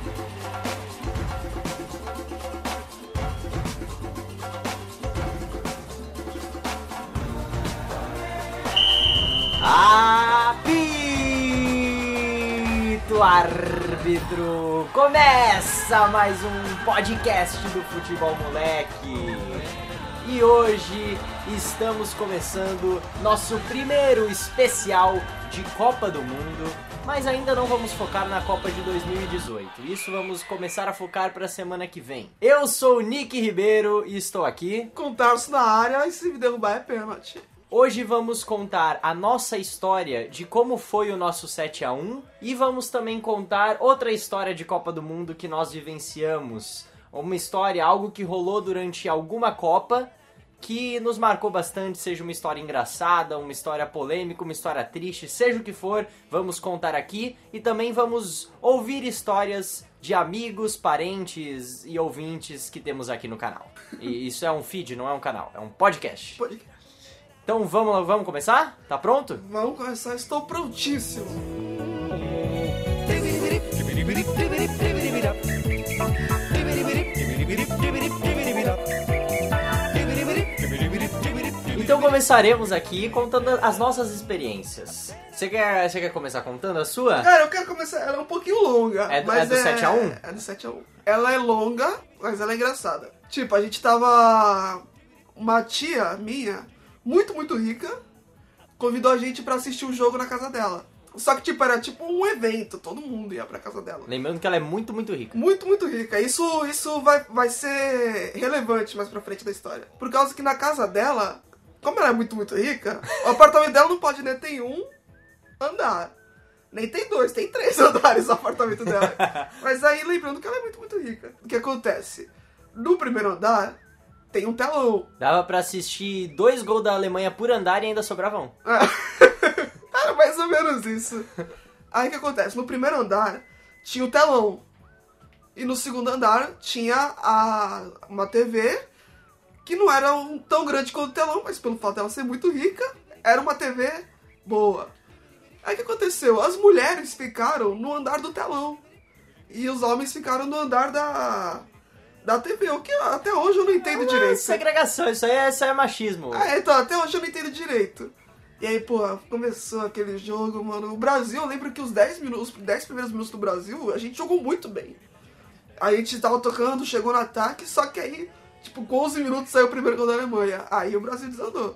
Apito árbitro! Começa mais um podcast do Futebol Moleque. E hoje estamos começando nosso primeiro especial de Copa do Mundo, mas ainda não vamos focar na Copa de 2018. Isso vamos começar a focar para a semana que vem. Eu sou o Nick Ribeiro e estou aqui com o Tarso na área, e se me derrubar é pênalti. Hoje vamos contar a nossa história de como foi o nosso 7-1 e vamos também contar outra história de Copa do Mundo que nós vivenciamos. Uma história, algo que rolou durante alguma Copa que nos marcou bastante, seja uma história engraçada, uma história polêmica, uma história triste, seja o que for, vamos contar aqui e também vamos ouvir histórias de amigos, parentes e ouvintes que temos aqui no canal. E isso é um feed, não é um canal, é um podcast. Então vamos começar? Tá pronto? Vamos começar, estou prontíssimo. Então começaremos aqui contando as nossas experiências. Você quer começar contando a sua? Cara, eu quero começar, ela é um pouquinho longa. É do 7-1? É do 7-1. Ela é longa, mas ela é engraçada. Tipo, a gente tava... Uma tia minha... muito rica, convidou a gente pra assistir um jogo na casa dela. Só que, tipo, era tipo um evento, todo mundo ia pra casa dela. Lembrando que ela é muito rica. Muito rica. Isso vai ser relevante mais pra frente da história. Por causa que na casa dela, como ela é muito rica, o apartamento dela não pode nem ter um andar. Nem tem dois, tem 3 andares o apartamento dela. Mas aí, lembrando que ela é muito rica. O que acontece? No primeiro andar... tem um telão. Dava pra assistir 2 gols da Alemanha por andar e ainda sobravam. Era mais ou menos isso. Aí o que acontece? No primeiro andar tinha o telão. E no segundo andar tinha uma TV que não era tão grande quanto o telão, mas pelo fato dela ser muito rica, era uma TV boa. Aí o que aconteceu? As mulheres ficaram no andar do telão. E os homens ficaram no andar da TV, o que até hoje eu não entendo direito. Segregação, isso é machismo. Então, até hoje eu não entendo direito. E aí, pô, começou aquele jogo, mano. O Brasil, eu lembro que os 10 primeiros minutos do Brasil, a gente jogou muito bem. Aí a gente tava tocando, chegou no ataque, só que aí, tipo, com 11 minutos saiu o primeiro gol da Alemanha. Aí o Brasil desandou.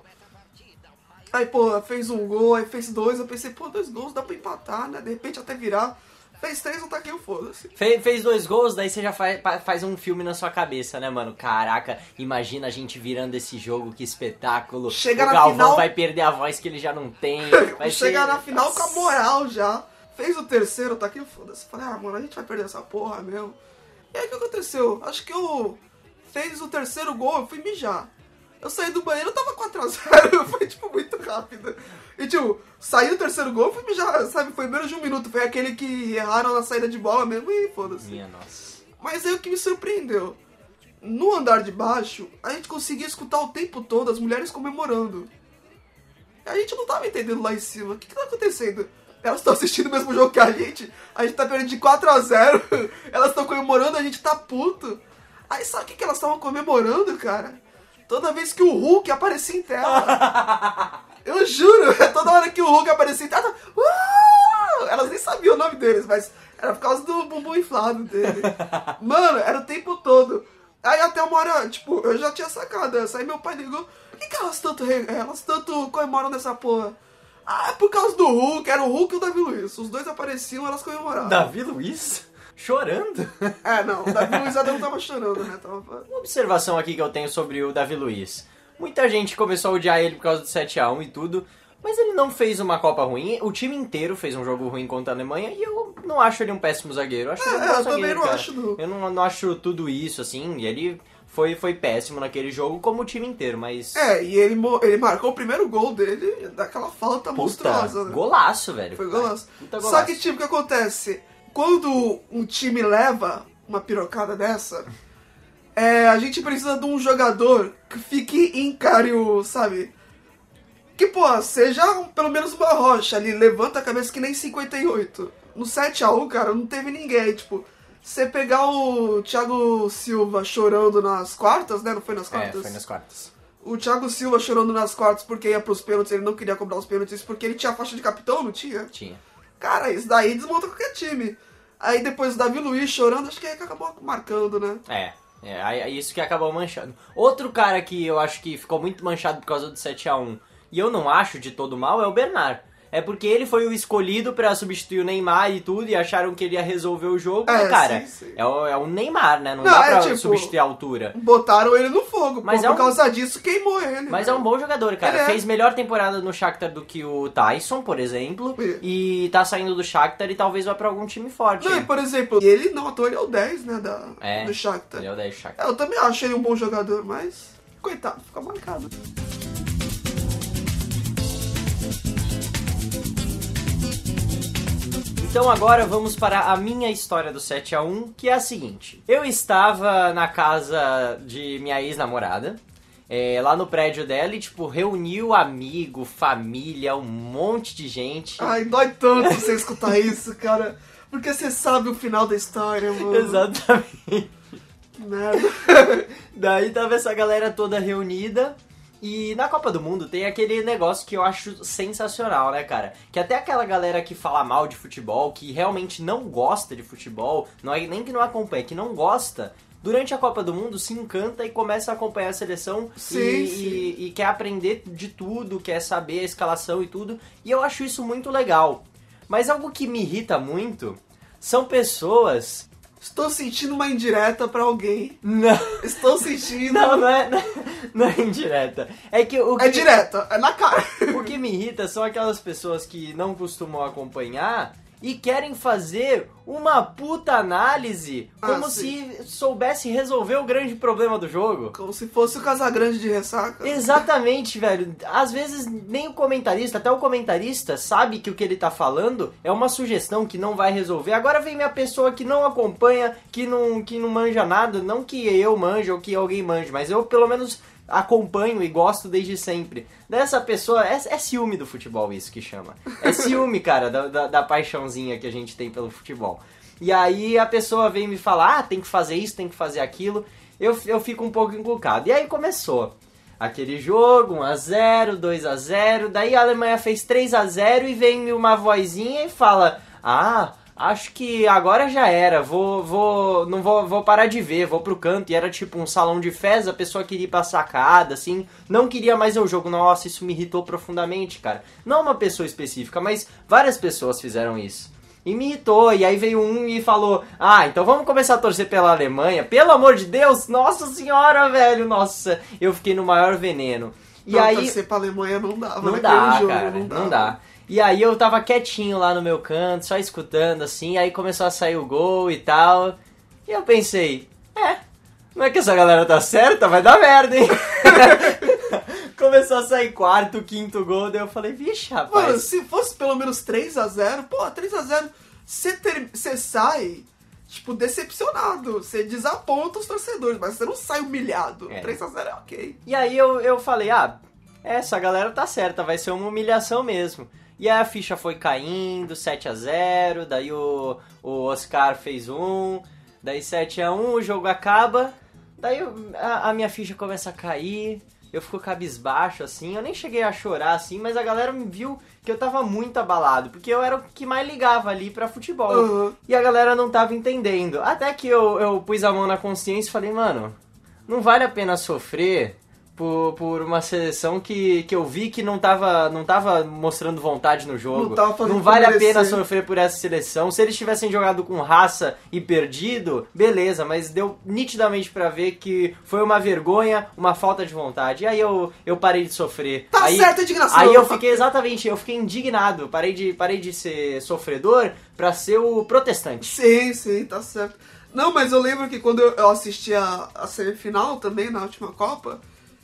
Aí, pô, fez um gol, aí fez 2, eu pensei, pô, 2 gols, dá pra empatar, né? De repente até virar. Fez 3, eu taquei o foda-se. Fez 2 gols, daí você já faz um filme na sua cabeça, né, mano? Caraca, imagina a gente virando esse jogo, que espetáculo. Chega o Galvão final... vai perder a voz que ele já não tem. Chegar na final com a moral já. Fez o terceiro, eu taquei o foda-se. Falei, mano, a gente vai perder essa porra mesmo. E aí o que aconteceu? Acho que eu fez o terceiro gol, eu fui mijar. Eu saí do banheiro, eu tava 4-0, foi, tipo, muito rápido. E, tipo, saiu o terceiro gol, fui mijar, sabe, foi menos de 1 minuto. Foi aquele que erraram na saída de bola mesmo e foda-se. Minha nossa. Mas aí o que me surpreendeu? No andar de baixo, a gente conseguia escutar o tempo todo as mulheres comemorando. E a gente não tava entendendo lá em cima. O que tá acontecendo? Elas estão assistindo o mesmo jogo que a gente tá perdendo de 4-0, elas estão comemorando, a gente tá puto. Aí sabe o que elas estavam comemorando, cara? Toda vez que o Hulk aparecia em tela. Eu juro, toda hora que o Hulk aparecia em tela, elas nem sabiam o nome deles, mas era por causa do bumbum inflado dele. Mano, era o tempo todo. Aí até uma hora, tipo, eu já tinha sacado essa. Aí meu pai ligou, por que elas tanto comemoram nessa porra? Ah, é por causa do Hulk, era o Hulk e o Davi Luiz. Os dois apareciam, elas comemoravam. Davi Luiz? Chorando? Não, o Davi Luiz não tava chorando, né? Uma observação aqui que eu tenho sobre o Davi Luiz. Muita gente começou a odiar ele por causa do 7-1 e tudo, mas ele não fez uma Copa ruim. O time inteiro fez um jogo ruim contra aAlemanha e eu não acho ele um péssimo zagueiro. Eu acho ele um bom zagueiro, também não cara. acho, não. Eu não acho tudo isso, assim, e ele foi péssimo naquele jogo, como o time inteiro, mas... E ele marcou o primeiro gol dele daquela falta monstruosa, né? Golaço, velho. Foi golaço. Puta golaço. Só que, tipo, o que acontece? Quando um time leva uma pirocada dessa, a gente precisa de um jogador que fique íncaro, sabe? Que, pô, seja pelo menos uma rocha ali, levanta a cabeça que nem 58. No 7-1, cara, não teve ninguém, tipo... você pegar o Thiago Silva chorando nas quartas, né? Não foi nas quartas? Foi nas quartas. O Thiago Silva chorando nas quartas porque ia pros pênaltis, ele não queria cobrar os pênaltis porque ele tinha a faixa de capitão, não tinha? Tinha. Cara, isso daí desmonta qualquer time. Aí depois o Davi Luiz chorando, acho que aí que acabou marcando, né? É isso que acabou manchando. Outro cara que eu acho que ficou muito manchado por causa do 7-1, e eu não acho de todo mal, é o Bernard. É porque ele foi o escolhido pra substituir o Neymar e tudo, e acharam que ele ia resolver o jogo. Mas, cara, sim. É o Neymar, né? Não dá pra substituir a altura. Botaram ele no fogo, mas por causa disso queimou ele. Mas é um bom jogador, cara. Fez melhor temporada no Shakhtar do que o Tyson, por exemplo. E tá saindo do Shakhtar e talvez vá pra algum time forte. Não, por exemplo, ele não atua, ele é o 10, né, do Shakhtar. Ele é o 10 do Shakhtar. Eu também acho ele um bom jogador, mas coitado, fica marcado. Então agora vamos para a minha história do 7-1, que é a seguinte. Eu estava na casa de minha ex-namorada, lá no prédio dela, e tipo, reuniu amigo, família, um monte de gente. Ai, dói tanto você escutar isso, cara. Porque você sabe o final da história, mano. Exatamente. Merda. Daí tava essa galera toda reunida. E na Copa do Mundo tem aquele negócio que eu acho sensacional, né, cara? Que até aquela galera que fala mal de futebol, que realmente não gosta de futebol, não é nem que não acompanha, que não gosta, durante a Copa do Mundo se encanta e começa a acompanhar a seleção e quer aprender de tudo, quer saber a escalação e tudo. E eu acho isso muito legal. Mas algo que me irrita muito são pessoas... Estou sentindo uma indireta pra alguém. Não. Estou sentindo... Não é indireta. É que o que é direta, é na cara. O que me irrita são aquelas pessoas que não costumam acompanhar e querem fazer uma puta análise como se soubesse resolver o grande problema do jogo. Como se fosse o Casagrande de ressaca. Exatamente, velho. Às vezes nem o comentarista, até o comentarista sabe que o que ele tá falando é uma sugestão que não vai resolver. Agora vem minha pessoa que não acompanha, que não manja nada, não que eu manje ou que alguém manje, mas eu pelo menos acompanho e gosto desde sempre. Dessa pessoa, é ciúme do futebol isso que chama. É ciúme, cara, da paixãozinha que a gente tem pelo futebol. E aí a pessoa vem me falar, tem que fazer isso, tem que fazer aquilo. Eu fico um pouco encucado. E aí começou aquele jogo, 1-0, 2-0, daí a Alemanha fez 3-0 e vem uma vozinha e fala, acho que agora já era, vou parar de ver, vou pro canto. E era tipo um salão de festas, a pessoa queria ir pra sacada, assim, não queria mais ver o jogo. Nossa, isso me irritou profundamente, cara. Não uma pessoa específica, mas várias pessoas fizeram isso. E me irritou, e aí veio um e falou, então vamos começar a torcer pela Alemanha. Pelo amor de Deus, nossa senhora, velho, nossa. Eu fiquei no maior veneno. E aí torcer pra Alemanha não dava, não dá, jogo, cara, não dá. E aí eu tava quietinho lá no meu canto, só escutando assim, aí começou a sair o gol e tal. E eu pensei, não é que essa galera tá certa, vai dar merda, hein? Começou a sair quarto, quinto gol, daí eu falei, vixe, rapaz. Mano, se fosse pelo menos 3-0, 3-0, você sai, tipo, decepcionado. Você desaponta os torcedores, mas você não sai humilhado. 3-0 é ok. E aí eu falei, essa galera tá certa, vai ser uma humilhação mesmo. E aí a ficha foi caindo, 7-0, daí o Oscar fez daí 7-1, o jogo acaba, daí a minha ficha começa a cair, eu fico cabisbaixo, assim, eu nem cheguei a chorar, assim, mas a galera me viu que eu tava muito abalado, porque eu era o que mais ligava ali pra futebol, e a galera não tava entendendo. Até que eu pus a mão na consciência e falei, mano, não vale a pena sofrer por uma seleção que eu vi que não tava mostrando vontade no jogo. Não vale a pena sofrer por essa seleção. Se eles tivessem jogado com raça e perdido, beleza, mas deu nitidamente pra ver que foi uma vergonha, uma falta de vontade. E aí eu parei de sofrer. Tá certo, indignação. Aí eu fiquei indignado. Parei de ser sofredor pra ser o protestante. Sim, tá certo. Não, mas eu lembro que quando eu assisti a semifinal também, na última Copa,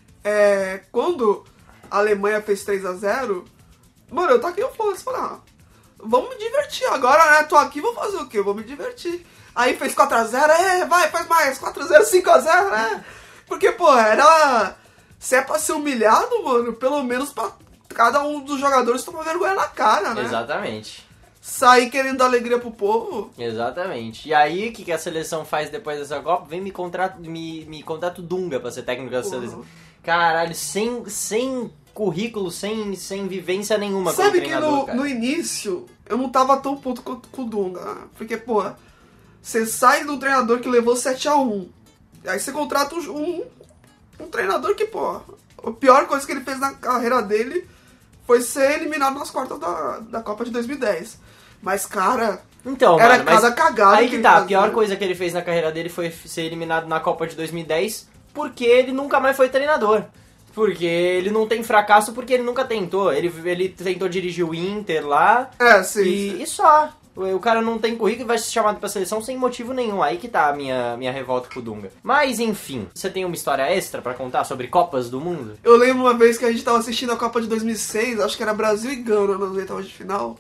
quando a Alemanha fez 3-0, mano, eu taquei o foda-se, falei, vamos me divertir agora, né? Tô aqui, vou fazer o quê? Vou me divertir. Aí fez 4-0, vai, faz mais, 4-0, 5-0, né? Porque, se é pra ser humilhado, mano, pelo menos pra cada um dos jogadores tomar vergonha na cara, né? Exatamente. sair querendo dar alegria pro povo. Exatamente. E aí, o que a seleção faz depois dessa Copa? Vem me contrata o Dunga pra ser técnico da seleção. Caralho, sem currículo, sem vivência nenhuma. Sabe que no início eu não tava tão puto com o Dunga. Porque, pô, você sai do treinador que levou 7-1. Aí você contrata um treinador que, pô, a pior coisa que ele fez na carreira dele foi ser eliminado nas quartas da Copa de 2010. Mas, cara, então, era mano, cada cagada. Aí que tá, a pior coisa que ele fez na carreira dele foi ser eliminado na Copa de 2010 porque ele nunca mais foi treinador. Porque ele não tem fracasso porque ele nunca tentou. Ele tentou dirigir o Inter lá. Sim. E só. O cara não tem currículo e vai ser chamado pra seleção sem motivo nenhum. Aí que tá a minha revolta com o Dunga. Mas, enfim, você tem uma história extra pra contar sobre Copas do Mundo? Eu lembro uma vez que a gente tava assistindo a Copa de 2006, acho que era Brasil e Gana nas oitavas de final.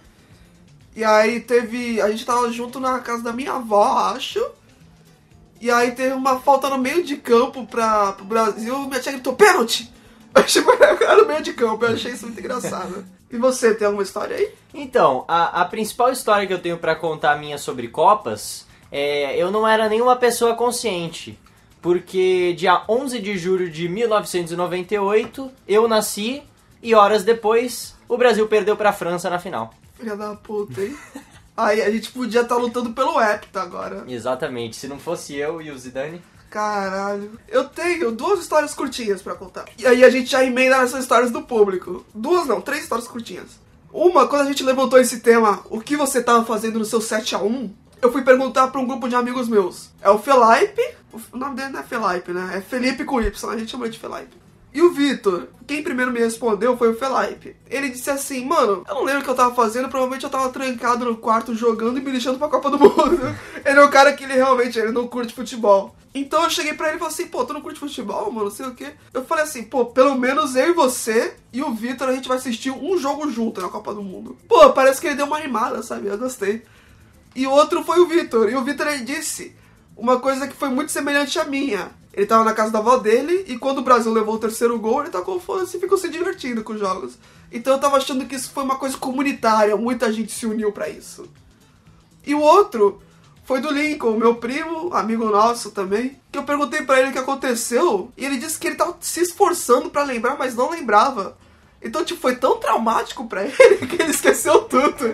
E aí a gente tava junto na casa da minha avó, acho. E aí teve uma falta no meio de campo pro Brasil, minha tia gritou, pênalti! Eu achei que era no meio de campo, eu achei isso muito engraçado. E você, tem alguma história aí? Então, a principal história que eu tenho pra contar minha sobre Copas eu não era nenhuma pessoa consciente. Porque dia 11 de julho de 1998, eu nasci e horas depois o Brasil perdeu pra França na final. Filha da puta, hein? Aí a gente podia estar lutando pelo Hepta agora. Exatamente, se não fosse eu e o Zidane... Caralho. Eu tenho 2 histórias curtinhas pra contar. E aí a gente já emenda nessas histórias do público. 3 histórias curtinhas. Uma, quando a gente levantou esse tema, o que você tava fazendo no seu 7-1, eu fui perguntar pra um grupo de amigos meus. É o Felipe, o nome dele não é Felipe, né? É Felipe com Y, a gente chama ele de Felipe. E o Vitor, quem primeiro me respondeu foi o Felipe. Ele disse assim, mano, eu não lembro o que eu tava fazendo, provavelmente eu tava trancado no quarto jogando e me lixando pra Copa do Mundo. Ele é um cara que ele não curte futebol. Então eu cheguei pra ele e falei assim, pô, tu não curte futebol, mano, não sei o quê. Eu falei assim, pô, pelo menos eu e você e o Vitor, a gente vai assistir um jogo junto na Copa do Mundo. Pô, parece que ele deu uma animada, sabe? Eu gostei. E o outro foi o Vitor. E o Vitor, ele disse uma coisa que foi muito semelhante à minha. Ele tava na casa da avó dele e quando o Brasil levou o 3º gol, ele tacou foda-se e ficou se divertindo com os jogos. Então eu tava achando que isso foi uma coisa comunitária, muita gente se uniu pra isso. E o outro foi do Lincoln, meu primo, amigo nosso também, que eu perguntei pra ele o que aconteceu e ele disse que ele tava se esforçando pra lembrar, mas não lembrava. Então, tipo, foi tão traumático pra ele que ele esqueceu tudo.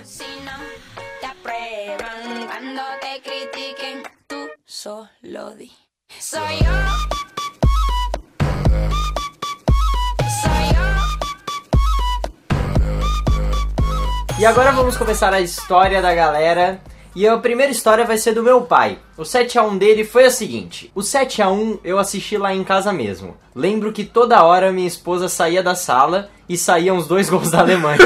Soy yo. E agora vamos começar a história da galera. E a primeira história vai ser do meu pai. O 7-1 dele foi a seguinte. O 7-1 eu assisti lá em casa mesmo. Lembro que toda hora minha esposa saía da sala e saíam os 2 gols da Alemanha.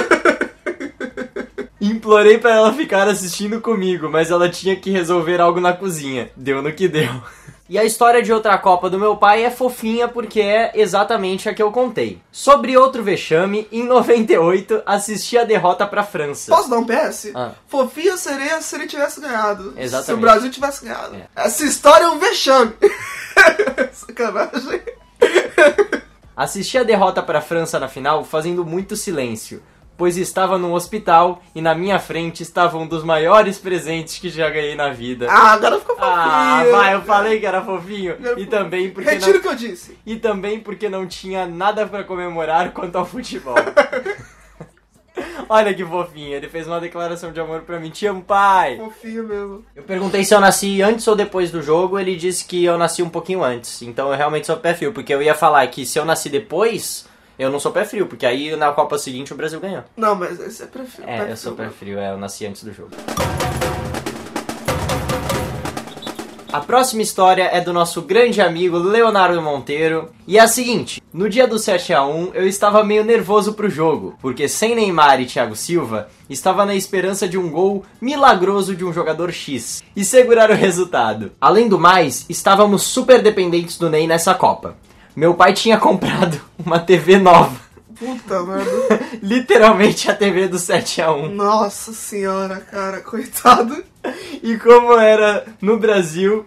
Implorei pra ela ficar assistindo comigo, mas ela tinha que resolver algo na cozinha. Deu no que deu. E a história de outra Copa do meu pai é fofinha porque é exatamente a que eu contei. Sobre outro vexame, em 98, assisti a derrota pra França. Posso dar um PS? Ah. Fofinha seria se ele tivesse ganhado. Exatamente. Se o Brasil tivesse ganhado. É. Essa história é um vexame. Sacanagem. Assisti a derrota pra França na final fazendo muito silêncio, pois estava no hospital e na minha frente estava um dos maiores presentes que já ganhei na vida. Ah, agora ficou fofinho. Ah, vai, eu falei que era fofinho. E também porque Retiro o que eu disse. E também porque não tinha nada pra comemorar quanto ao futebol. Olha que fofinho, ele fez uma declaração de amor pra mim. Te amo, pai! Fofinho mesmo. Eu perguntei se eu nasci antes ou depois do jogo, ele disse que eu nasci um pouquinho antes. Então eu realmente sou pé frio, porque eu ia falar que se eu nasci depois, eu não sou pé frio, porque aí na Copa seguinte o Brasil ganhou. Não, mas esse é pé frio. É, eu sou pé frio, eu nasci antes do jogo. A próxima história é do nosso grande amigo Leonardo Monteiro. E é a seguinte, no dia do 7-1 eu estava meio nervoso pro jogo, porque sem Neymar e Thiago Silva, estava na esperança de um gol milagroso de um jogador X e segurar o resultado. Além do mais, estávamos super dependentes do Ney nessa Copa. Meu pai tinha comprado uma TV nova. Puta merda. Literalmente a TV do 7-1. Nossa senhora, cara, coitado. E como era no Brasil,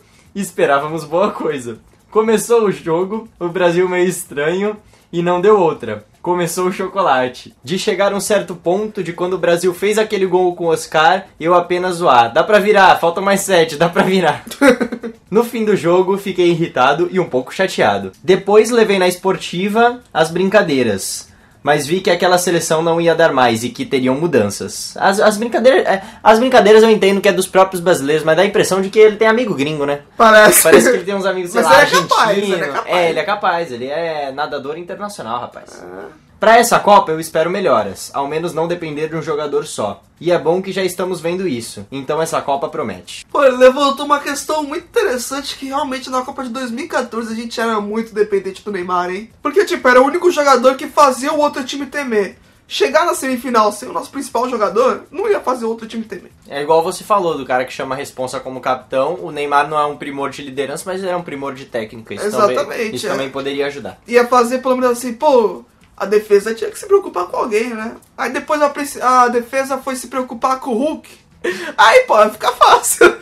esperávamos boa coisa. Começou o jogo, o Brasil meio estranho e não deu outra. começou o chocolate. De chegar a um certo ponto de quando o Brasil fez aquele gol com o Oscar, eu apenas zoar. Dá pra virar, faltam mais 7, dá pra virar. No fim do jogo, fiquei irritado e um pouco chateado. Depois levei na esportiva as brincadeiras. Mas vi que aquela seleção não ia dar mais e que teriam mudanças. As brincadeiras eu entendo que é dos próprios brasileiros, mas dá a impressão de que ele tem amigo gringo, né? Parece que ele tem uns amigos, sei mas lá, ele é capaz, argentino. ele é capaz. Ele é capaz, ele é nadador internacional, rapaz. Pra essa Copa eu espero melhoras, ao menos não depender de um jogador só. E é bom que já estamos vendo isso, então essa Copa promete. Pô, ele levantou uma questão muito interessante que realmente na Copa de 2014 a gente era muito dependente do Neymar, hein? Porque, tipo, era o único jogador que fazia o outro time temer. Chegar na semifinal sem o nosso principal jogador, não ia fazer o outro time temer. É igual você falou, do cara que chama a responsa como capitão. O Neymar não é um primor de liderança, mas ele é um primor de técnica. Exatamente. Isso também poderia ajudar. Ia fazer pelo menos assim, pô... A defesa tinha que se preocupar com alguém, né? Aí depois a defesa foi se preocupar com o Hulk. Aí, pô, fica fácil.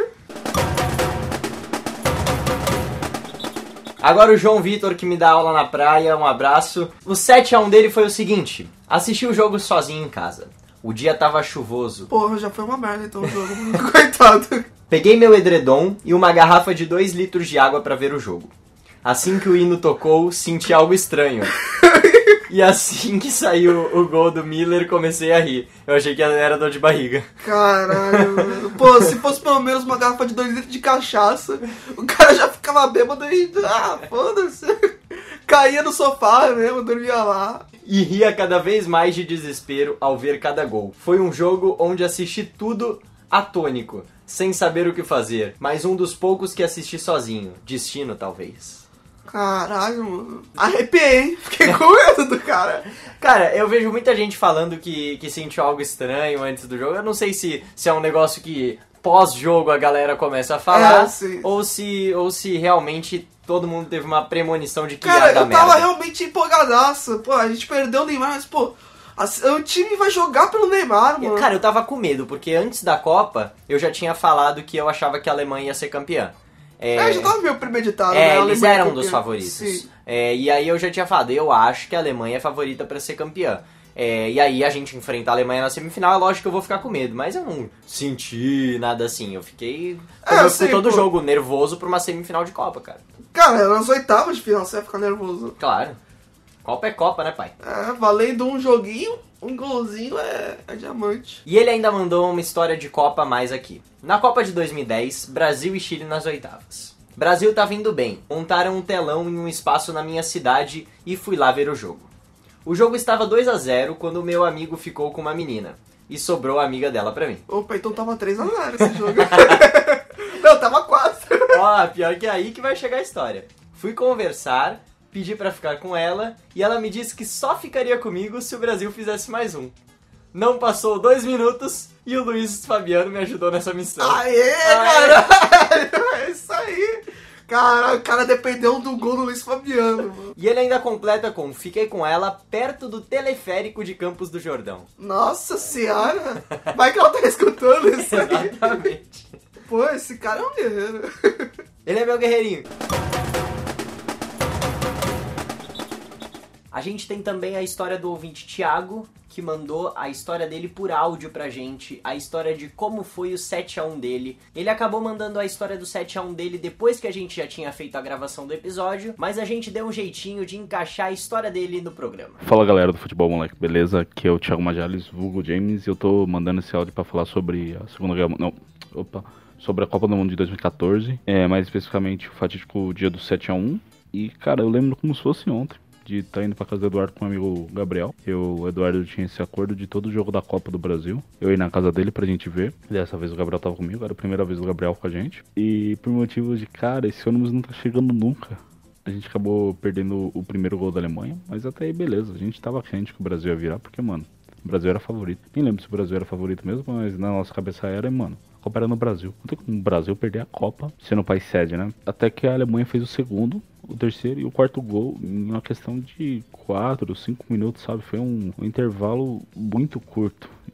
Agora o João Vitor, que me dá aula na praia, um abraço. O 7-1 dele foi o seguinte: assisti o jogo sozinho em casa. O dia tava chuvoso. Porra, já foi uma merda então o jogo. Coitado. Peguei meu edredom e uma garrafa de 2 litros de água pra ver o jogo. Assim que o hino tocou, senti algo estranho. E assim que saiu o gol do Miller, comecei a rir. Eu achei que era dor de barriga. Caralho, mano. Pô, se fosse pelo menos uma garrafa de 2 litros de cachaça, o cara já ficava bêbado e... Ah, foda-se. Caía no sofá mesmo, dormia lá. E ria cada vez mais de desespero ao ver cada gol. Foi um jogo onde assisti tudo atônico, sem saber o que fazer. Mas um dos poucos que assisti sozinho. Destino, talvez. Caralho, mano. Arrepiei, hein? Fiquei com medo do cara. Cara, eu vejo muita gente falando que sentiu algo estranho antes do jogo. Eu não sei se é um negócio que pós-jogo a galera começa a falar. Ou se realmente todo mundo teve uma premonição de que ia dar merda. Cara, eu tava realmente empolgadaço. Pô, a gente perdeu o Neymar, mas, pô... O time vai jogar pelo Neymar, mano. Cara, eu tava com medo, porque antes da Copa, eu já tinha falado que eu achava que a Alemanha ia ser campeã. Já tava meio premeditado, né? Eles eram um dos favoritos. Sim. E aí eu já tinha falado, eu acho que a Alemanha é favorita pra ser campeã. E aí a gente enfrenta a Alemanha na semifinal, é lógico que eu vou ficar com medo, mas eu não senti nada assim. Eu fiquei todo jogo nervoso pra uma semifinal de Copa, cara. Cara, nas oitavas de final você vai ficar nervoso. Claro. Copa é Copa, né, pai? Valendo um joguinho, um golzinho é diamante. E ele ainda mandou uma história de Copa a mais aqui. Na Copa de 2010, Brasil e Chile nas oitavas. Brasil tava indo bem. Montaram um telão em um espaço na minha cidade e fui lá ver o jogo. O jogo estava 2-0 quando o meu amigo ficou com uma menina. E sobrou a amiga dela pra mim. Opa, então tava 3-0 esse jogo. Não, tava 4. Ó, pior que é aí que vai chegar a história. Fui conversar, pedi pra ficar com ela e ela me disse que só ficaria comigo se o Brasil fizesse mais um. Não passou 2 minutos e o Luiz Fabiano me ajudou nessa missão. Aê, caralho! É isso aí! Cara, o cara dependeu do gol do Luiz Fabiano, mano. E ele ainda completa com: fiquei com ela perto do teleférico de Campos do Jordão. Nossa senhora! Vai que ela tá escutando isso aí. Exatamente. Pô, esse cara é um guerreiro. Ele é meu guerreirinho. A gente tem também a história do ouvinte Thiago, que mandou a história dele por áudio pra gente, a história de como foi o 7-1 dele. Ele acabou mandando a história do 7-1 dele depois que a gente já tinha feito a gravação do episódio, mas a gente deu um jeitinho de encaixar a história dele no programa. Fala galera do Futebol Moleque, beleza? Aqui é o Thiago Majales, vulgo James, e eu tô mandando esse áudio pra falar sobre a Segunda Guerra... sobre a Copa do Mundo de 2014, mais especificamente o fatídico dia do 7-1. E, cara, eu lembro como se fosse ontem de estar indo pra casa do Eduardo com o amigo Gabriel. O Eduardo tinha esse acordo de todo jogo da Copa do Brasil eu ir na casa dele pra gente ver. Dessa vez o Gabriel tava comigo, era a primeira vez do Gabriel com a gente. E por motivo de, cara, esse ônibus não tá chegando nunca, a gente acabou perdendo o primeiro gol da Alemanha. Mas até aí, beleza, a gente tava crente que o Brasil ia virar, porque, mano, o Brasil era favorito. Nem lembro se o Brasil era favorito mesmo, mas na nossa cabeça era, mano, a Copa era no Brasil. Não tem como o Brasil perder a Copa sendo o país sede, né? Até que a Alemanha fez o segundo, o terceiro e o quarto gol em uma questão de 4, 5 minutos, sabe? Foi um intervalo muito curto.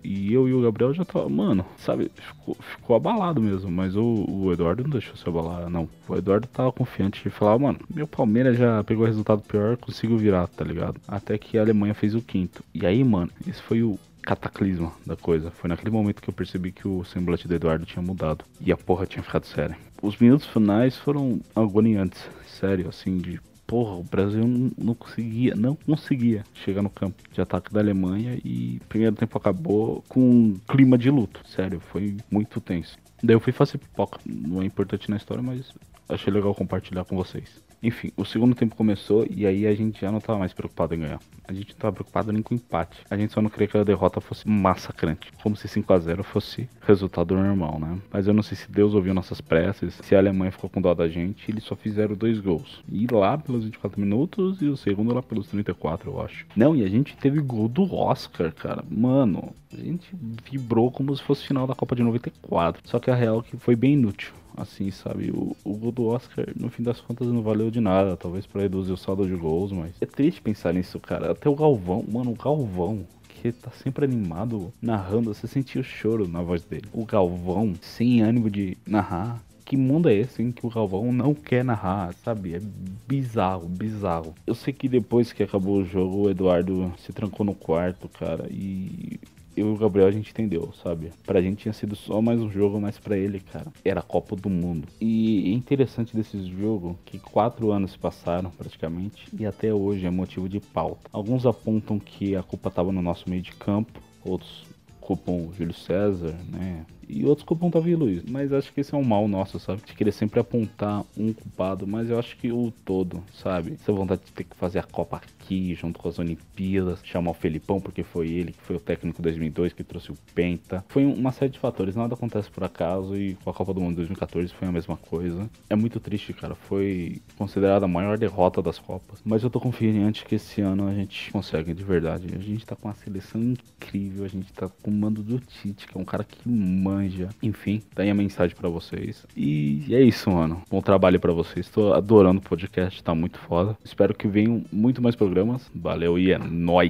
E eu e o Gabriel já tava, mano, sabe, ficou abalado mesmo. Mas o Eduardo não deixou se abalar, não. O Eduardo tava confiante e falava, mano, meu Palmeiras já pegou resultado pior, consigo virar, tá ligado? Até que a Alemanha fez o 5º. E aí, mano, esse foi o cataclisma da coisa. Foi naquele momento que eu percebi que o semblante do Eduardo tinha mudado. E a porra tinha ficado séria. Os minutos finais foram agoniantes. Sério, assim, de... Porra, o Brasil não conseguia chegar no campo de ataque da Alemanha. E o primeiro tempo acabou com um clima de luto. Sério, foi muito tenso. Daí eu fui fazer pipoca. Não é importante na história, mas achei legal compartilhar com vocês. Enfim, o segundo tempo começou e aí a gente já não tava mais preocupado em ganhar. A gente não tava preocupado nem com empate. A gente só não queria que a derrota fosse massacrante. Como se 5-0 fosse resultado normal, né? Mas eu não sei se Deus ouviu nossas preces, se a Alemanha ficou com dó da gente. Eles só fizeram 2 gols. E lá pelos 24 minutos e o segundo lá pelos 34, eu acho. Não, e a gente teve gol do Oscar, cara. Mano, a gente vibrou como se fosse final da Copa de 94. Só que a real que foi bem inútil. Assim, sabe, o gol do Oscar, no fim das contas, não valeu de nada. Talvez pra reduzir o saldo de gols, mas é triste pensar nisso, cara. Até o Galvão, mano, o Galvão, que tá sempre animado, narrando, você sentia o choro na voz dele. O Galvão, sem ânimo de narrar. Que mundo é esse em que o Galvão não quer narrar, sabe? É bizarro, bizarro. Eu sei que depois que acabou o jogo, o Eduardo se trancou no quarto, cara, e... eu e o Gabriel, a gente entendeu, sabe? Pra gente tinha sido só mais um jogo, mas pra ele, cara, era a Copa do Mundo. E é interessante desse jogo que 4 anos se passaram, praticamente, e até hoje é motivo de pauta. Alguns apontam que a culpa tava no nosso meio de campo, outros culpam o Júlio César, né? E outros culpam o Davi Luiz. Mas acho que esse é um mal nosso, sabe? De querer sempre apontar um culpado. Mas eu acho que o todo, sabe? Essa vontade de ter que fazer a Copa aqui, junto com as Olimpíadas. Chamar o Felipão, porque foi ele que foi o técnico 2002, que trouxe o Penta. Foi uma série de fatores. Nada acontece por acaso. E com a Copa do Mundo 2014 foi a mesma coisa. É muito triste, cara. Foi considerada a maior derrota das Copas. Mas eu tô confiante que esse ano a gente consegue, de verdade. A gente tá com uma seleção incrível. A gente tá com o mando do Tite, que é um cara que manja. Enfim, daí a mensagem pra vocês. E é isso, mano. Bom trabalho pra vocês. Tô adorando o podcast, tá muito foda. Espero que venham muito mais programas. Valeu e é nóis!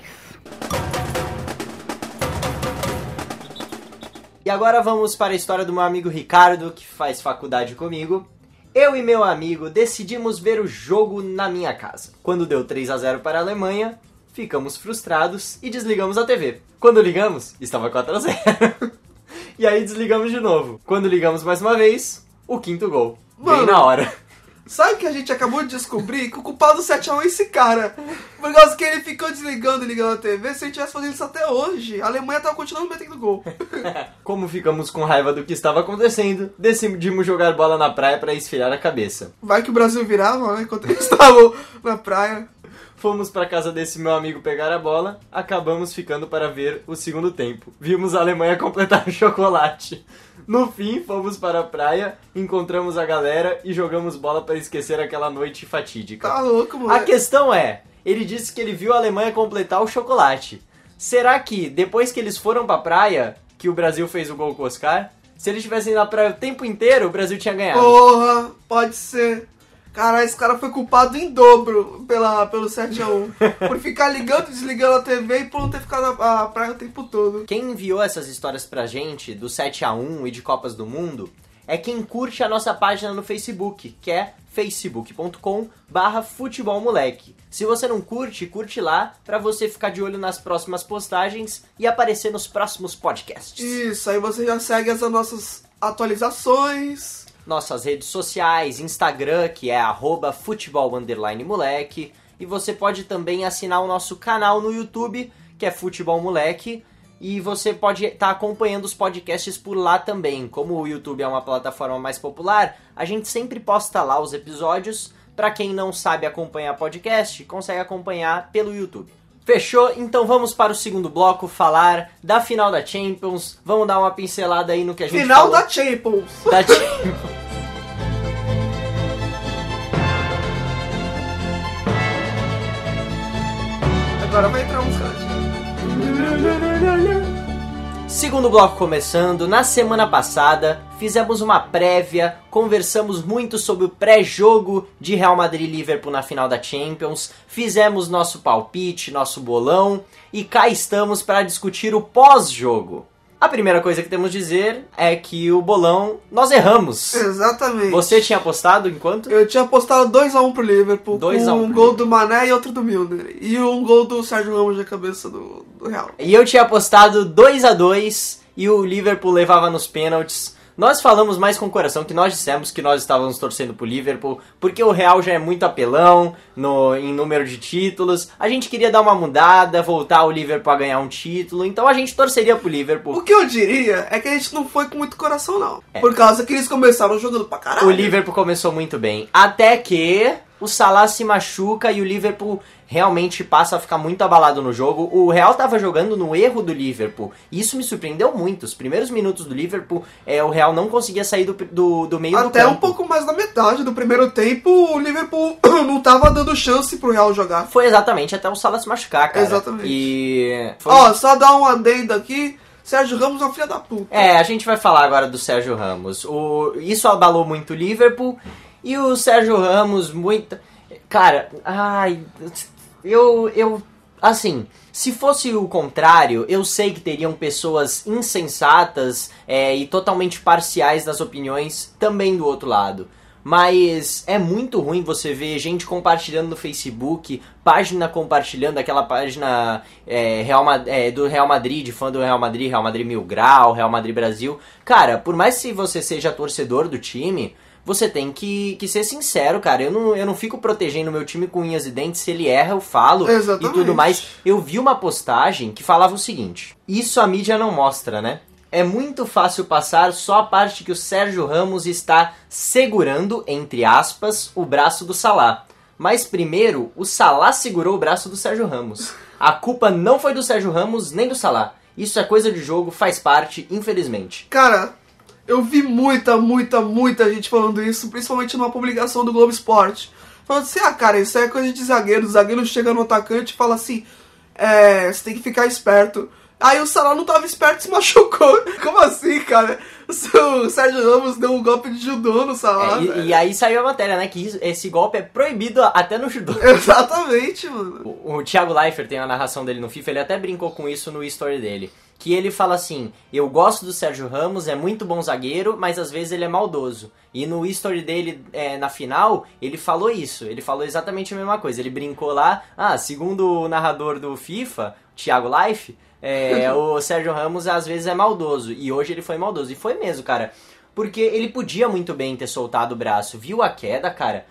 E agora vamos para a história do meu amigo Ricardo, que faz faculdade comigo. Eu e meu amigo decidimos ver o jogo na minha casa. Quando deu 3-0 para a Alemanha, ficamos frustrados e desligamos a TV. Quando ligamos, estava 4-0. E aí desligamos de novo. Quando ligamos mais uma vez, o 5º gol. Mano, bem na hora. Sabe que a gente acabou de descobrir? Que o culpado do 7-1 é esse cara. Por causa que ele ficou desligando e ligando a TV. Se ele tivesse fazendo isso até hoje, a Alemanha tava continuando metendo gol. Como ficamos com raiva do que estava acontecendo, decidimos jogar bola na praia para esfriar a cabeça. Vai que o Brasil virava, né? Enquanto eles estavam na praia. Fomos pra casa desse meu amigo pegar a bola, acabamos ficando para ver o segundo tempo. Vimos a Alemanha completar o chocolate. No fim, fomos para a praia, encontramos a galera e jogamos bola para esquecer aquela noite fatídica. Tá louco, moleque. A questão é, ele disse que ele viu a Alemanha completar o chocolate. Será que, depois que eles foram pra praia, que o Brasil fez o gol com o Oscar, se eles tivessem na praia o tempo inteiro, o Brasil tinha ganhado? Porra, pode ser. Cara, esse cara foi culpado em dobro pelo 7-1. Por ficar ligando e desligando a TV e por não ter ficado na praia o tempo todo. Quem enviou essas histórias pra gente, do 7-1 e de Copas do Mundo, é quem curte a nossa página no Facebook, que é facebook.com/futebolmoleque. Se você não curte, curte lá, pra você ficar de olho nas próximas postagens e aparecer nos próximos podcasts. Isso, aí você já segue as nossas atualizações. Nossas redes sociais, Instagram, que é @futebol_moleque, e você pode também assinar o nosso canal no YouTube, que é Futebol Moleque, e você pode estar acompanhando os podcasts por lá também. Como o YouTube é uma plataforma mais popular, a gente sempre posta lá os episódios. Para quem não sabe acompanhar podcast, consegue acompanhar pelo YouTube. Fechou? Então vamos para o segundo bloco, falar da final da Champions. Vamos dar uma pincelada aí no que a gente Final falou. da Champions. Da Champions. Agora vai entrar uns caras. Segundo bloco começando, na semana passada fizemos uma prévia, conversamos muito sobre o pré-jogo de Real Madrid e Liverpool na final da Champions, fizemos nosso palpite, nosso bolão e cá estamos para discutir o pós-jogo. A primeira coisa que temos a dizer é que o bolão nós erramos. Exatamente. Você tinha apostado em quanto? Eu tinha apostado 2-1 pro Liverpool, 2 a 1 com um pro gol Liverpool. do Mané e outro do Milner. E um gol do Sérgio Ramos de cabeça do Real. E eu tinha apostado 2-2 e o Liverpool levava nos pênaltis. Nós falamos mais com o coração, que nós dissemos que nós estávamos torcendo pro Liverpool, porque o Real já é muito apelão em número de títulos. A gente queria dar uma mudada, voltar o Liverpool a ganhar um título, então a gente torceria pro Liverpool. O que eu diria é que a gente não foi com muito coração, não. Por causa que eles começaram jogando pra caralho. O Liverpool começou muito bem, até que o Salah se machuca e o Liverpool realmente passa a ficar muito abalado no jogo. O Real tava jogando no erro do Liverpool, e isso me surpreendeu muito. Os primeiros minutos do Liverpool, o Real não conseguia sair do meio do campo. Até um pouco mais da metade do primeiro tempo, o Liverpool não tava dando chance pro Real jogar. Foi exatamente até o Salah se machucar, cara. Exatamente. E Ó, só dar um adendo aqui, Sérgio Ramos é uma filha da puta. a gente vai falar agora do Sérgio Ramos. Isso abalou muito o Liverpool, e o Sérgio Ramos muito... Cara, assim, se fosse o contrário, eu sei que teriam pessoas insensatas e totalmente parciais nas opiniões também do outro lado. Mas é muito ruim você ver gente compartilhando no Facebook, página compartilhando, aquela página do Real Madrid, de fã do Real Madrid Mil Grau, Real Madrid Brasil. Cara, por mais que você seja torcedor do time, você tem que ser sincero, cara. Eu não fico protegendo meu time com unhas e dentes. Se ele erra, eu falo. Exatamente. E tudo mais. Eu vi uma postagem que falava o seguinte: isso a mídia não mostra, né? É muito fácil passar só a parte que o Sérgio Ramos está segurando, entre aspas, o braço do Salah. Mas primeiro, o Salah segurou o braço do Sérgio Ramos. A culpa não foi do Sérgio Ramos nem do Salah. Isso é coisa de jogo, faz parte, infelizmente. Cara, eu vi muita gente falando isso, principalmente numa publicação do Globo Esporte. Falando assim, cara, isso é coisa de zagueiro. O zagueiro chega no atacante e fala assim, você tem que ficar esperto. Aí o Salah não tava esperto e se machucou. Como assim, cara? O Sérgio Ramos deu um golpe de judô no Salah. E aí saiu a matéria, né? Que esse golpe é proibido até no judô. Exatamente, mano. O Thiago Leifert tem a narração dele no FIFA, ele até brincou com isso no story dele. Que ele fala assim, eu gosto do Sérgio Ramos, é muito bom zagueiro, mas às vezes ele é maldoso. E no history dele, na final, ele falou isso. Ele falou exatamente a mesma coisa. Ele brincou lá, segundo o narrador do FIFA, Thiago Leifert, o Sérgio Ramos às vezes é maldoso. E hoje ele foi maldoso. E foi mesmo, cara. Porque ele podia muito bem ter soltado o braço. Viu a queda, cara?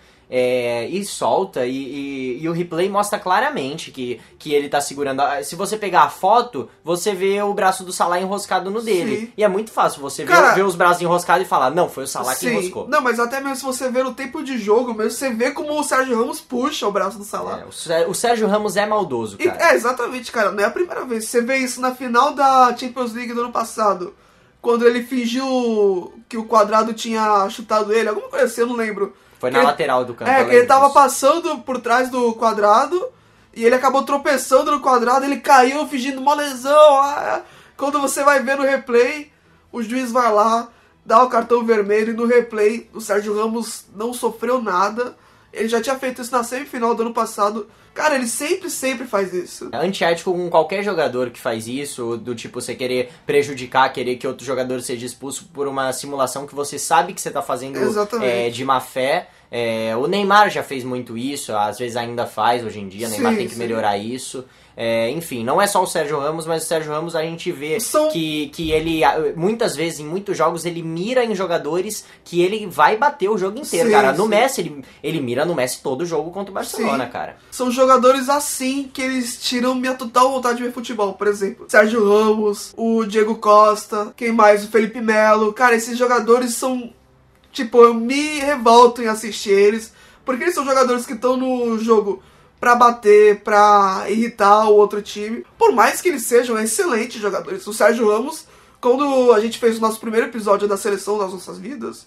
E solta, e o replay mostra claramente que ele tá segurando. Se você pegar a foto, você vê o braço do Salah enroscado no dele. Sim. E é muito fácil você ver os braços enroscados e falar, não, foi o Salah que enroscou. Não, mas até mesmo se você ver no tempo de jogo, mesmo você vê como o Sérgio Ramos puxa o braço do Salah. O Sérgio Ramos é maldoso, cara. Exatamente, cara. Não é a primeira vez. Você vê isso na final da Champions League do ano passado, quando ele fingiu que o Quadrado tinha chutado ele, alguma coisa assim, eu não lembro. Foi na lateral do campo. Que ele tava passando por trás do Quadrado e ele acabou tropeçando no Quadrado, ele caiu fingindo uma lesão. Quando você vai ver no replay, o juiz vai lá, dá o cartão vermelho e no replay o Sérgio Ramos não sofreu nada. Ele já tinha feito isso na semifinal do ano passado. Cara, ele sempre faz isso. É antiético com qualquer jogador que faz isso, do tipo você querer prejudicar, querer que outro jogador seja expulso por uma simulação que você sabe que você tá fazendo de má fé. O Neymar já fez muito isso, às vezes ainda faz hoje em dia, o Neymar tem que melhorar isso. Enfim, não é só o Sérgio Ramos, mas o Sérgio Ramos a gente vê que ele, muitas vezes, em muitos jogos, ele mira em jogadores que ele vai bater o jogo inteiro, cara. No Messi, ele mira no Messi todo jogo contra o Barcelona, cara. São jogadores assim que eles tiram minha total vontade de ver futebol, por exemplo. Sérgio Ramos, o Diego Costa, quem mais? O Felipe Melo. Cara, esses jogadores são... Tipo, eu me revolto em assistir eles, porque eles são jogadores que estão no jogo pra bater, pra irritar o outro time, por mais que eles sejam excelentes jogadores. O Sérgio Ramos, quando a gente fez o nosso primeiro episódio da seleção das nossas vidas,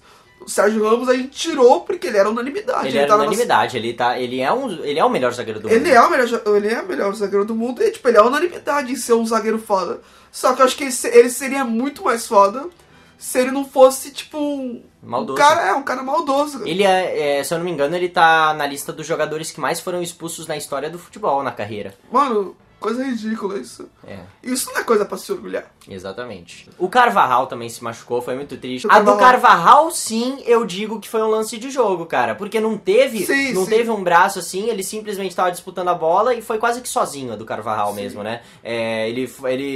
O Sérgio Ramos a gente tirou porque ele era unanimidade. Ele era unanimidade, ele é o melhor zagueiro do mundo. Ele é o melhor zagueiro do mundo e, tipo, ele é unanimidade em ser um zagueiro foda. Só que eu acho que ele seria muito mais foda se ele não fosse, tipo, maldoso. Um cara maldoso. Ele se eu não me engano, ele tá na lista dos jogadores que mais foram expulsos na história do futebol, na carreira. Mano, coisa ridícula isso. Isso não é coisa pra se orgulhar. Exatamente. O Carvajal também se machucou, foi muito triste. A do Carvajal, sim, eu digo que foi um lance de jogo, cara. Porque não teve teve um braço assim, ele simplesmente tava disputando a bola e foi quase que sozinho a do Carvajal mesmo, né? Ele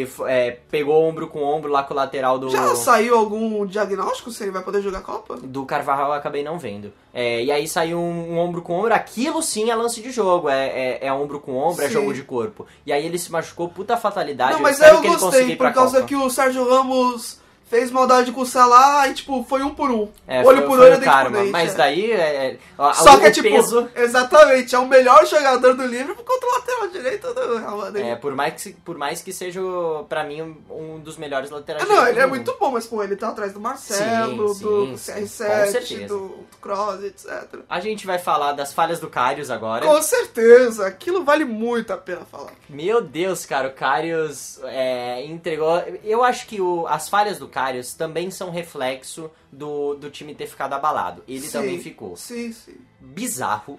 pegou ombro com ombro lá com o lateral do... Já saiu algum diagnóstico se ele vai poder jogar a Copa? Do Carvajal eu acabei não vendo. E aí saiu um ombro com ombro, aquilo sim é lance de jogo, é ombro com ombro, é jogo de corpo. E aí ele se machucou, puta fatalidade. Não, mas eu gostei, por causa que o Sérgio Ramos fez maldade com o Salah e, tipo, foi 1 por 1. Olho por olho, dente por dente. Mas daí... Só que é, tipo, exatamente, é o melhor jogador do Liverpool contra o lateral direito do Real Madrid. Por mais que seja, pra mim, um dos melhores laterais direitos. Não, ele é muito bom, mas, pô, ele tá atrás do Marcelo, do CR7, do Kroos, etc. A gente vai falar das falhas do Karius agora. Com certeza, aquilo vale muito a pena falar. Meu Deus, cara, o Karius entregou... Eu acho que as falhas do Karius também são reflexo do time ter ficado abalado. Ele também ficou. Sim. Bizarro.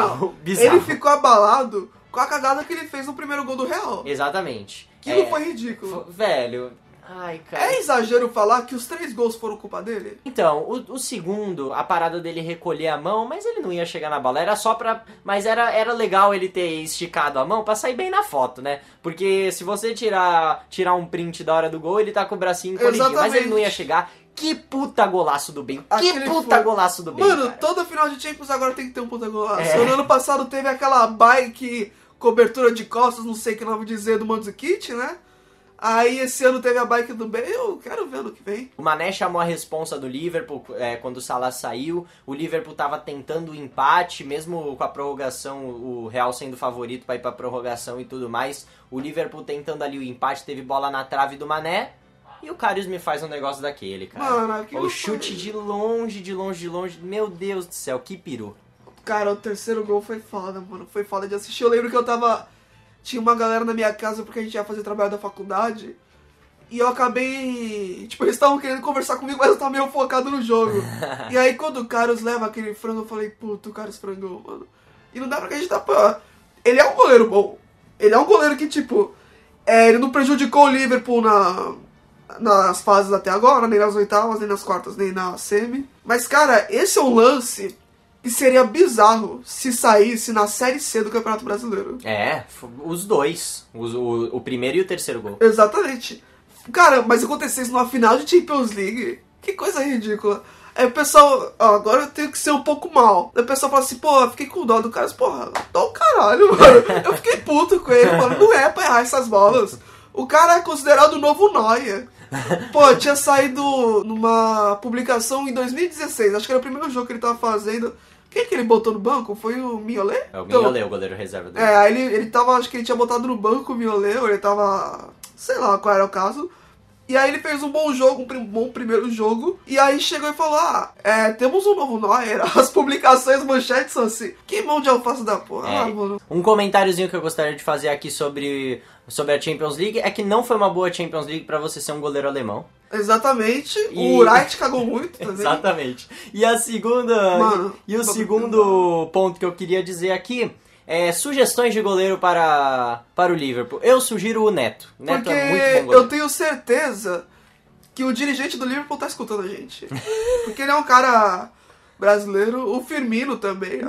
Ele ficou abalado com a cagada que ele fez no primeiro gol do Real. Exatamente. Aquilo foi ridículo. Velho... Ai, cara. É exagero falar que os 3 gols foram culpa dele? Então, o segundo, a parada dele recolher a mão, mas ele não ia chegar na bola, era só pra... Mas era legal ele ter esticado a mão pra sair bem na foto, né? Porque se você tirar um print da hora do gol, ele tá com o bracinho encolhidinho, mas ele não ia chegar. Que puta golaço do bem. Golaço do bem, mano, cara. Todo final de Champions agora tem que ter um puta golaço. No ano passado teve aquela bike, cobertura de costas, não sei que nome dizer, do Mandzukic, né? Aí esse ano teve a bike do Bale, eu quero ver ano que vem. O Mané chamou a responsa do Liverpool quando o Salah saiu. O Liverpool tava tentando o empate, mesmo com a prorrogação, o Real sendo favorito pra ir pra prorrogação e tudo mais. O Liverpool tentando ali o empate, teve bola na trave do Mané. E o Karius me faz um negócio daquele, cara. Mano, o chute de longe. Meu Deus do céu, que peru. Cara, o terceiro gol foi foda, mano. Foi foda de assistir. Eu lembro que tinha uma galera na minha casa porque a gente ia fazer trabalho da faculdade. E eu acabei... Tipo, eles estavam querendo conversar comigo, mas eu tava meio focado no jogo. E aí, quando o Karius leva aquele frango, eu falei, puta, o Karius frangou, mano. E não dá pra acreditar, pô. Ele é um goleiro bom. Ele é um goleiro que, tipo... ele não prejudicou o Liverpool nas fases até agora, nem nas oitavas, nem nas quartas, nem na semi. Mas, cara, esse é um lance... E seria bizarro se saísse na Série C do Campeonato Brasileiro. Os dois. O primeiro e o terceiro gol. Exatamente. Cara, mas acontecesse numa final de Champions League, que coisa ridícula. Aí o pessoal, agora eu tenho que ser um pouco mal. Aí o pessoal fala assim, pô, eu fiquei com dó do cara. Porra, dó o caralho, mano. Eu fiquei puto com ele, mano. Não é pra errar essas bolas. O cara é considerado o novo Neuer. Pô, tinha saído numa publicação em 2016. Acho que era o primeiro jogo que ele tava fazendo. Quem que ele botou no banco? Foi o Mignolet? É o Mignolet, o goleiro reserva dele. Aí ele tava, acho que ele tinha botado no banco o Mignolet, ou ele tava... Sei lá qual era o caso. E aí ele fez um bom jogo, um bom primeiro jogo. E aí chegou e falou, temos um novo Neuer. As publicações, manchetes são assim. Que mão de alface da porra, mano. Um comentáriozinho que eu gostaria de fazer aqui sobre a Champions League é que não foi uma boa Champions League pra você ser um goleiro alemão. Exatamente. O Wright cagou muito também. Exatamente. E a segunda... Mano, o segundo ponto que eu queria dizer aqui... sugestões de goleiro para o Liverpool. Eu sugiro o Neto. Neto porque é muito bom goleiro. Eu tenho certeza que o dirigente do Liverpool tá escutando a gente. Porque ele é um cara brasileiro. O Firmino também.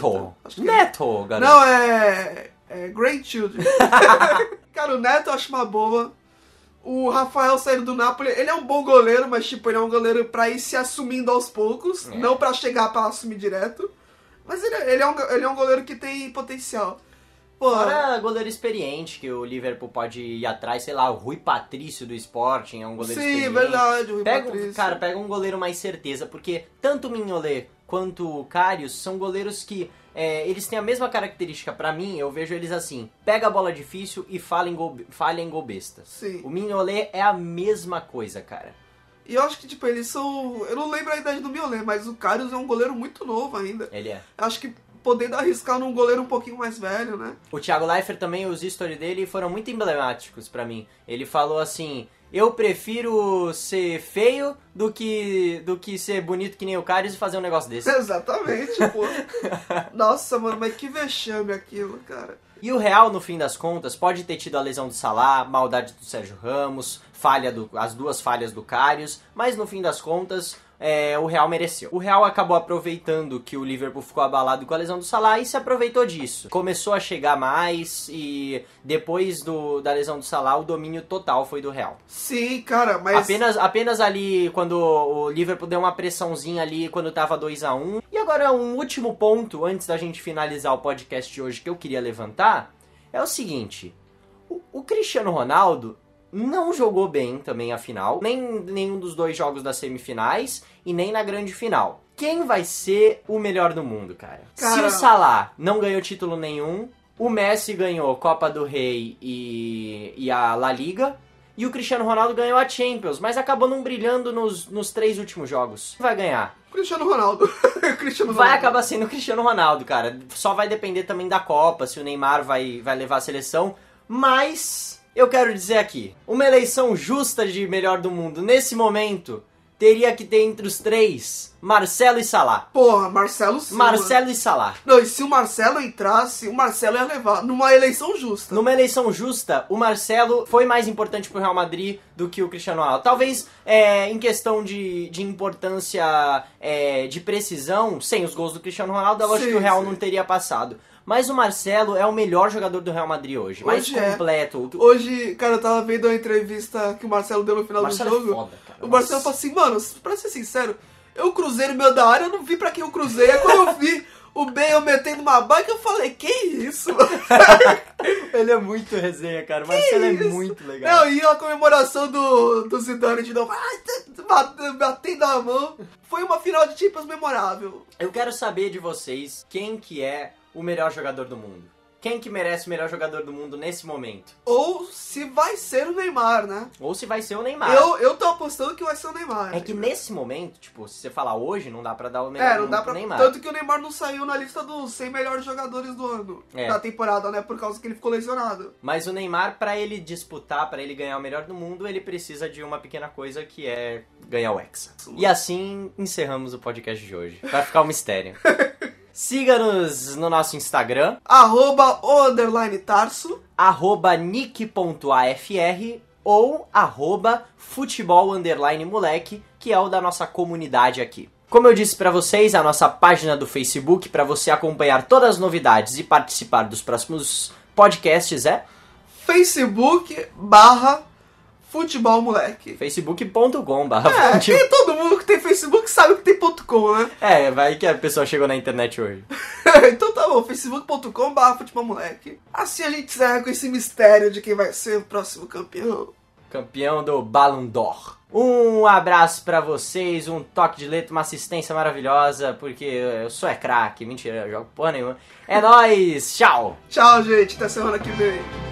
Neto, garoto. Não, é Grandchildren. Cara, o Neto eu acho uma boa. O Rafael saindo do Napoli, ele é um bom goleiro, mas tipo, ele é um goleiro pra ir se assumindo aos poucos. Não pra chegar pra assumir direto. Mas ele é um goleiro que tem potencial. Fora goleiro experiente, que o Liverpool pode ir atrás, sei lá, o Rui Patrício do Sporting é um goleiro experiente. Sim, verdade, o Rui Patrício. Cara, pega um goleiro mais certeza, porque tanto o Mignolet quanto o Karius são goleiros que eles têm a mesma característica. Pra mim, eu vejo eles assim, pega a bola difícil e falha em gol besta. Sim. O Mignolet é a mesma coisa, cara. E eu acho que, tipo, eles são... Eu não lembro a idade do Mignolet, mas o Karius é um goleiro muito novo ainda. Ele é. Acho que podendo arriscar num goleiro um pouquinho mais velho, né? O Thiago Leifert também, os stories dele foram muito emblemáticos pra mim. Ele falou assim, eu prefiro ser feio do que ser bonito que nem o Karius e fazer um negócio desse. Exatamente, pô. Nossa, mano, mas que vexame aquilo, cara. E o Real, no fim das contas, pode ter tido a lesão do Salah, maldade do Sérgio Ramos, as duas falhas do Karius, mas no fim das contas, o Real mereceu. O Real acabou aproveitando que o Liverpool ficou abalado com a lesão do Salah e se aproveitou disso. Começou a chegar mais e depois da lesão do Salah, o domínio total foi do Real. Sim, cara, mas... Apenas ali, quando o Liverpool deu uma pressãozinha ali, quando tava 2-1. E agora, um último ponto, antes da gente finalizar o podcast de hoje, que eu queria levantar, é o seguinte. O Cristiano Ronaldo não jogou bem também a final, nem nenhum dos dois jogos das semifinais e nem na grande final. Quem vai ser o melhor do mundo, cara? Se o Salah não ganhou título nenhum, o Messi ganhou Copa do Rei e a La Liga, e o Cristiano Ronaldo ganhou a Champions, mas acabou não brilhando nos 3 últimos jogos. Vai ganhar? Cristiano Ronaldo. Vai acabar sendo o Cristiano Ronaldo, cara. Só vai depender também da Copa, se o Neymar vai levar a seleção, mas... Eu quero dizer aqui, uma eleição justa de melhor do mundo, nesse momento, teria que ter entre os 3, Marcelo e Salah. Porra, Marcelo sim. Marcelo e Salah. Não, e se o Marcelo entrasse, o Marcelo ia levar numa eleição justa. Numa eleição justa, o Marcelo foi mais importante pro Real Madrid do que o Cristiano Ronaldo. Talvez em questão de importância de precisão, sem os gols do Cristiano Ronaldo, eu acho que o Real não teria passado. Mas o Marcelo é o melhor jogador do Real Madrid hoje. Mais completo. Hoje, cara, eu tava vendo uma entrevista que o Marcelo deu no final do jogo. É foda, cara. O Marcelo falou assim, mano, pra ser sincero, eu cruzei no meio da área, eu não vi pra quem eu cruzei. Aí quando eu vi o Bale metendo uma bike, eu falei, que isso? Ele é muito resenha, cara. O Marcelo é muito legal. Não, e a comemoração do Zidane de novo, batendo a mão. Foi uma final de Champions memorável. Eu quero saber de vocês quem que é o melhor jogador do mundo. Quem que merece o melhor jogador do mundo nesse momento? Ou se vai ser o Neymar, né? Ou se vai ser o Neymar. Eu tô apostando que vai ser o Neymar. É que nesse momento, tipo, se você falar hoje, não dá pra dar o melhor não dá pra... Neymar. Tanto que o Neymar não saiu na lista dos 100 melhores jogadores do ano. Da temporada, né? Por causa que ele ficou lesionado. Mas o Neymar, pra ele disputar, pra ele ganhar o melhor do mundo, ele precisa de uma pequena coisa que é ganhar o Hexa. E assim encerramos o podcast de hoje. Vai ficar um mistério. Siga-nos no nosso Instagram. @_Tarso. @nick.afr ou @futebol_moleque, que é o da nossa comunidade aqui. Como eu disse pra vocês, a nossa página do Facebook, pra você acompanhar todas as novidades e participar dos próximos podcasts é Facebook/Futebol Moleque. facebook.com/. E todo mundo que tem Facebook sabe que tem .com, né? Vai que a pessoa chegou na internet hoje. Então tá bom, facebook.com/Futebol Moleque. Assim a gente encerra com esse mistério de quem vai ser o próximo campeão. Campeão do Ballon d'Or. Um abraço pra vocês, um toque de letra, uma assistência maravilhosa, porque eu sou craque. Mentira, eu jogo porra nenhuma. É nóis, tchau! Tchau, gente, até semana que vem.